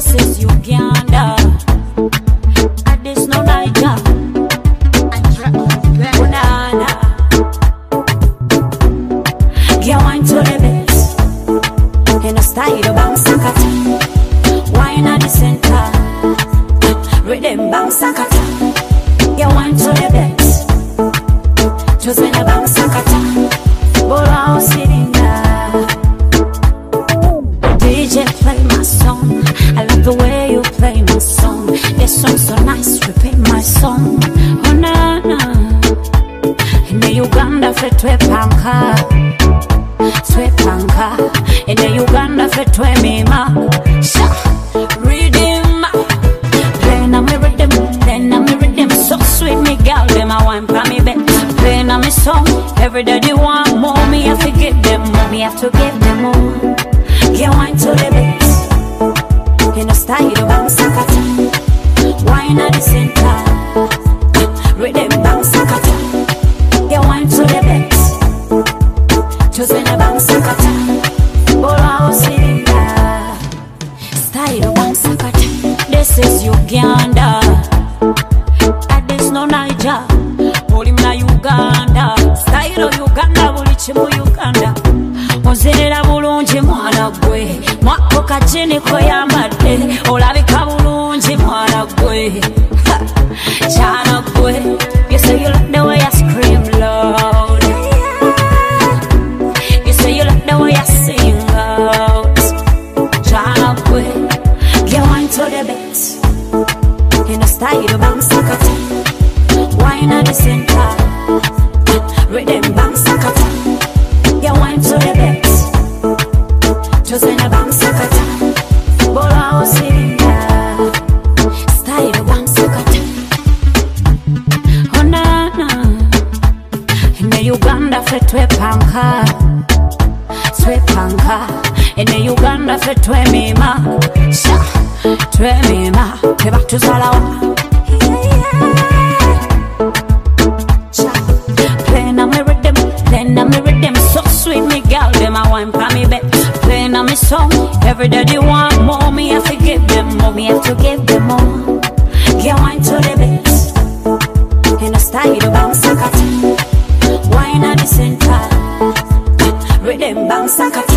This is Uganda. And this no Niger. Banana. Get wine to the best. In a style of bang sakata. Wine at the center. Rhythm bang sakata. Get wine to the best. Just in a bang sakata. Bora sitting there. DJ play my song. I love the way you play my song. This song's so nice, repeat my song. Oh na na. In the Uganda fetwe panka, twe panka. In the Uganda fetwe mima. Sha, rhythm. Playing on me rhythm, playing on me rhythm. So sweet me girl, them a wine pa me bed. Playing on me song, every day they want more. Me have to give them more, me have to give them more. Get wine to the best. In a style of bang sakata. Wine at the center. Rhythm bang sakata. Get wine to the best. Just in a bang sakata. Bora sitting there. Style of bang sakata. This is Uganda. And this no Niger. Boli mna Uganda. Style of Uganda. Boli chimu Uganda. Ozerera bulungi mwana gwe. Mwako kajini koyambadde. Olabika bulungi mwana gwe. Chana gwe. You say you like the way I scream loud. You say you like the way I sing out. Chana gwe. Get wine to the best. In a style of bang sakata. Wine at the center. Rhythm bang sakata. Get wine to the best. Just in a bang sakata. Bora sitting there. Style of bang sakata. Oh na na. In the Uganda fetwe panka, twe panka. In the Uganda fetwe mima. Sha, twe mima. Keba tuzalawa. Playing on me rhythm, playing on me rhythm. So sweet me girl, them a wine pa me bed. Playing on me song, every day they want more. Me have to give them more, me have to give them more. Get wine to the best. In a style of bang sakata. Wine at the center. Rhythm bang sakata.